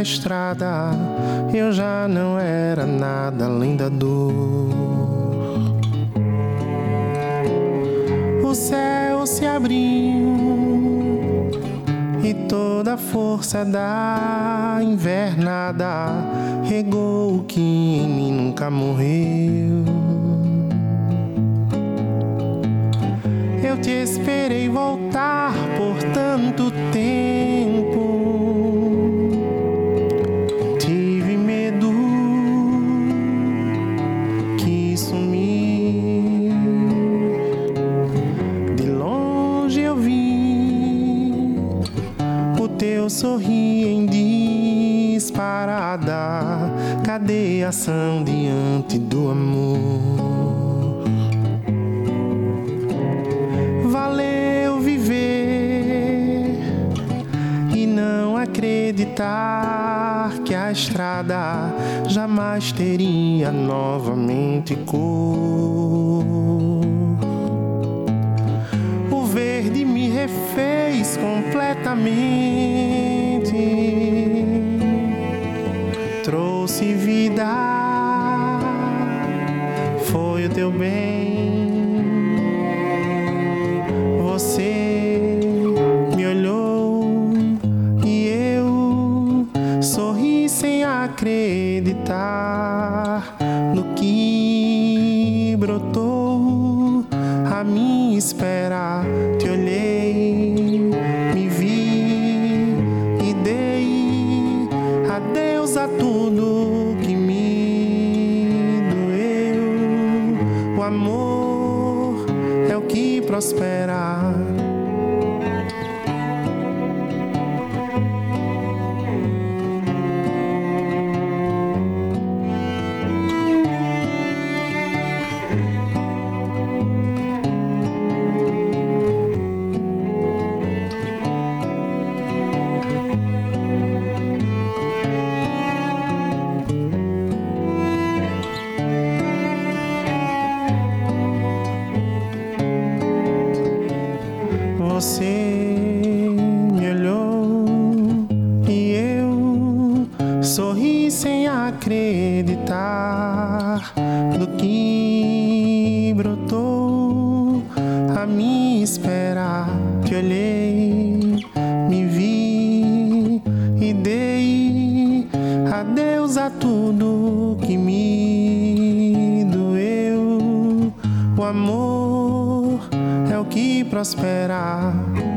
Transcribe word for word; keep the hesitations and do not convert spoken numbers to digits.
estrada, eu já não era nada além da dor. O céu se abriu e toda a força da invernada regou o que em mim nunca morreu. Eu te esperei voltar por tanto tempo. Tive medo, quis sumir. De longe eu vi o teu sorrir em disparada. Cadê a ação diante do amor? Valeu viver e não acreditar que a estrada jamais teria novamente cor. O verde me refez completamente, trouxe vida, foi o teu bem. Você me olhou e eu sorri sem acreditar no que brotou a minha espera. Te olhei, me vi e dei adeus a tudo que me doeu. O amor é o que prospera. Você me olhou e eu sorri sem acreditar no que brotou a minha espera. Te olhei, me vi e dei adeus a tudo que me doeu. O amor é o que prospera.